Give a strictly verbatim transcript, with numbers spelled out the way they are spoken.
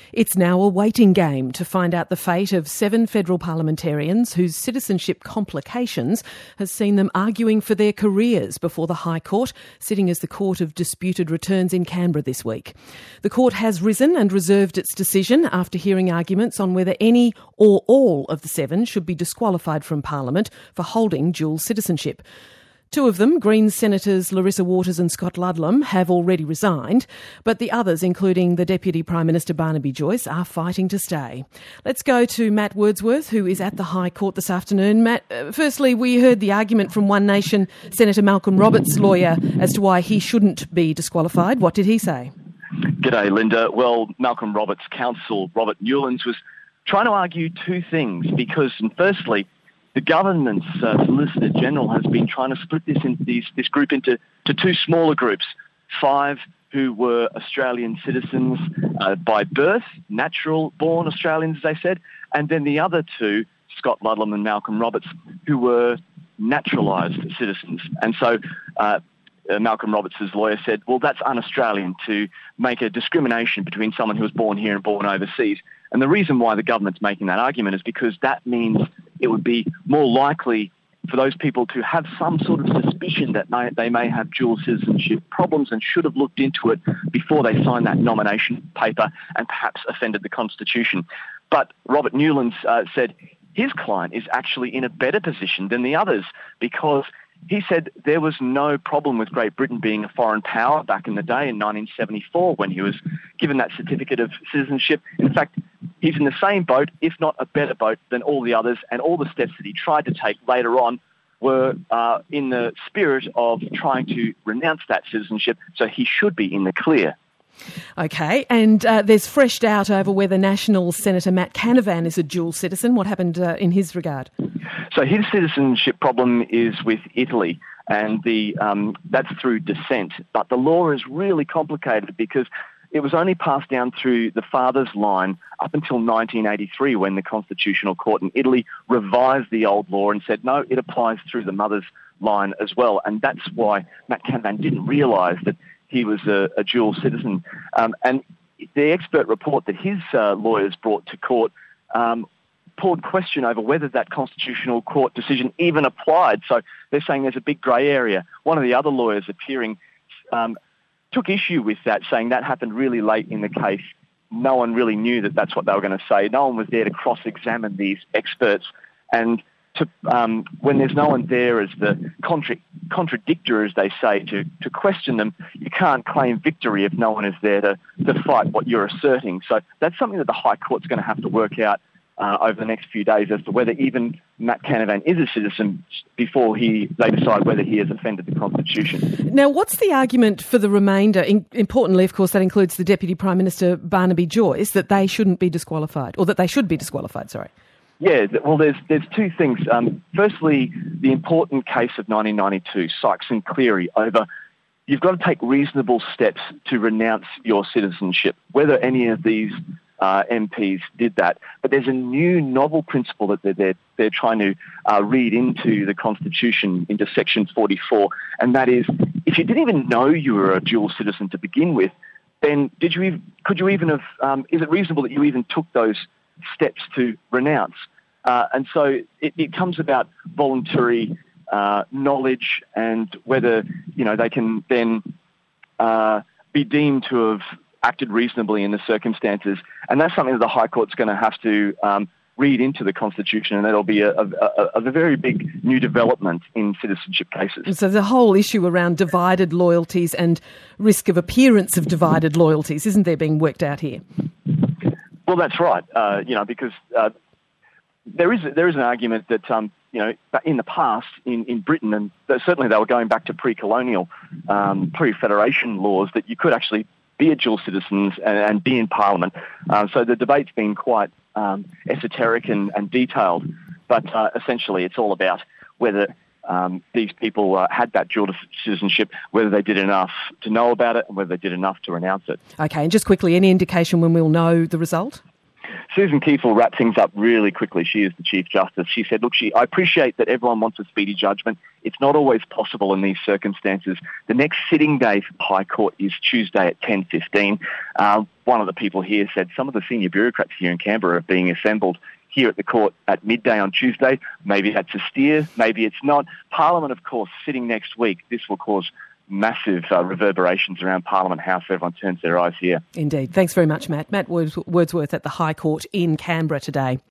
It's now a waiting game to find out the fate of seven federal parliamentarians whose citizenship complications has seen them arguing for their careers before the High Court, sitting as the Court of Disputed Returns in Canberra this week. The court has risen and reserved its decision after hearing arguments on whether any or all of the seven should be disqualified from Parliament for holding dual citizenship. Two of them, Greens Senators Larissa Waters and Scott Ludlam, have already resigned, but the others, including the Deputy Prime Minister Barnaby Joyce, are fighting to stay. Let's go to Matt Wordsworth, who is at the High Court this afternoon. Matt, uh, firstly, we heard the argument from One Nation Senator Malcolm Roberts' lawyer as to why he shouldn't be disqualified. What did he say? G'day, Linda. Well, Malcolm Roberts' counsel, Robert Newlands, was trying to argue two things because, firstly, the government's uh, Solicitor General has been trying to split this into these, this group into to two smaller groups, five who were Australian citizens uh, by birth, natural-born Australians, as they said, and then the other two, Scott Ludlam and Malcolm Roberts, who were naturalised citizens. And so uh, uh, Malcolm Roberts' lawyer said, well, that's un-Australian to make a discrimination between someone who was born here and born overseas. And the reason why the government's making that argument is because that means it would be more likely for those people to have some sort of suspicion that may, they may have dual citizenship problems and should have looked into it before they signed that nomination paper and perhaps offended the Constitution. But Robert Newlands uh, said his client is actually in a better position than the others because he said there was no problem with Great Britain being a foreign power back in the day in nineteen seventy-four when he was given that certificate of citizenship. In fact, he's in the same boat, if not a better boat, than all the others, and all the steps that he tried to take later on were uh, in the spirit of trying to renounce that citizenship, so he should be in the clear. OK, and uh, there's fresh doubt over whether National Senator Matt Canavan is a dual citizen. What happened uh, in his regard? So his citizenship problem is with Italy, and the um, that's through descent. But the law is really complicated because it was only passed down through the father's line up until nineteen eighty-three when the Constitutional Court in Italy revised the old law and said, no, it applies through the mother's line as well. And that's why Matt Canavan didn't realise that he was a, a dual citizen. Um, and the expert report that his uh, lawyers brought to court um, poured question over whether that Constitutional Court decision even applied. So they're saying there's a big grey area. One of the other lawyers appearing um, took issue with that, saying that happened really late in the case. No one really knew that that's what they were going to say. No one was there to cross-examine these experts. And to, um, when there's no one there as the contra- contradictor, as they say, to, to question them, you can't claim victory if no one is there to, to fight what you're asserting. So that's something that the High Court's going to have to work out Uh, over the next few days as to whether even Matt Canavan is a citizen before he they decide whether he has offended the Constitution. Now, what's the argument for the remainder? In, importantly, of course, that includes the Deputy Prime Minister Barnaby Joyce, that they shouldn't be disqualified, or that they should be disqualified, sorry. Yeah, well, there's there's two things. Um, firstly, the important case of nineteen ninety-two, Sykes and Cleary, over you've got to take reasonable steps to renounce your citizenship, whether any of these Uh, M Ps did that. But there's a new novel principle that they're, they're, they're trying to uh, read into the Constitution, into Section forty-four, and that is, if you didn't even know you were a dual citizen to begin with, then did you even, could you even have, um, is it reasonable that you even took those steps to renounce? Uh, and so it, it comes about voluntary uh, knowledge and whether, you know, they can then uh, be deemed to have acted reasonably in the circumstances. And that's something that the High Court's going to have to um, read into the Constitution, and that'll be a, a, a, a very big new development in citizenship cases. And so the whole issue around divided loyalties and risk of appearance of divided loyalties, isn't there, being worked out here? Well, that's right, uh, you know, because uh, there is there is an argument that, um, you know, in the past in, in Britain, and certainly they were going back to pre-colonial, um, pre-federation laws, that you could actually be a dual citizens and, and be in Parliament. Uh, so the debate's been quite um, esoteric and, and detailed, but uh, essentially it's all about whether um, these people uh, had that dual citizenship, whether they did enough to know about it and whether they did enough to renounce it. OK, and just quickly, any indication when we'll know the result? Susan Kiefel wrapped things up really quickly. She is the Chief Justice. She said, look, she, I appreciate that everyone wants a speedy judgment. It's not always possible in these circumstances. The next sitting day for the High Court is Tuesday at ten fifteen. Uh, one of the people here said some of the senior bureaucrats here in Canberra are being assembled here at the court at midday on Tuesday. Maybe that's a steer, maybe it's not. Parliament, of course, sitting next week. This will cause massive uh, reverberations around Parliament House. Everyone turns their eyes here. Indeed. Thanks very much, Matt. Matt Wordsworth at the High Court in Canberra today.